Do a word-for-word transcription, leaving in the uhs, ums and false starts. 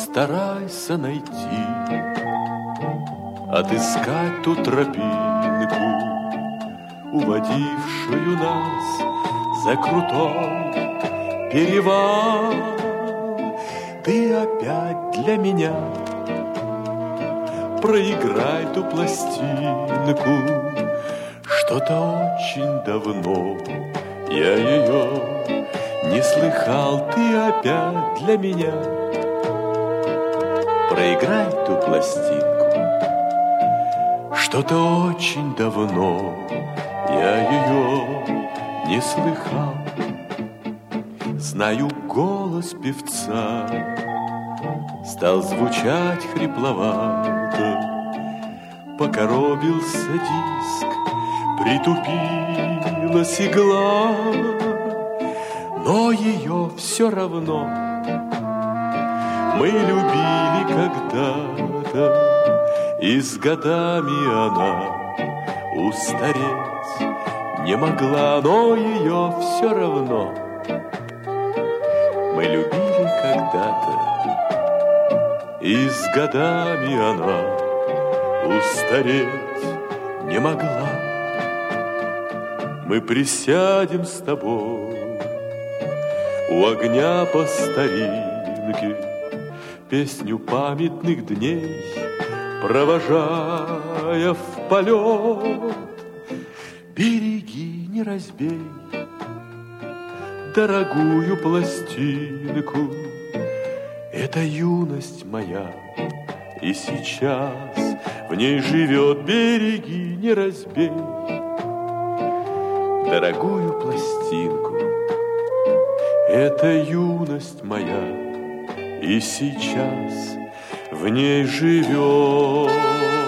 Постарайся найти, отыскать ту тропинку, уводившую нас за крутой перевал. Ты опять для меня проиграй ту пластинку. Что-то очень давно я ее не слыхал. Ты опять для меня проиграй ту пластинку. Что-то очень давно я ее не слыхал. Знаю, голос певца стал звучать хрипловато. Покоробился диск, притупилась игла, но ее все равно мы любили когда-то, и с годами она устареть не могла, но ее все равно мы любили когда-то, и с годами она устареть не могла. Мы присядем с тобой у огня по старинке, песню памятных дней провожая в полет. Береги, не разбей дорогую пластинку. Это юность моя, и сейчас в ней живет. Береги, не разбей дорогую пластинку. Это юность моя, и сейчас в ней живет.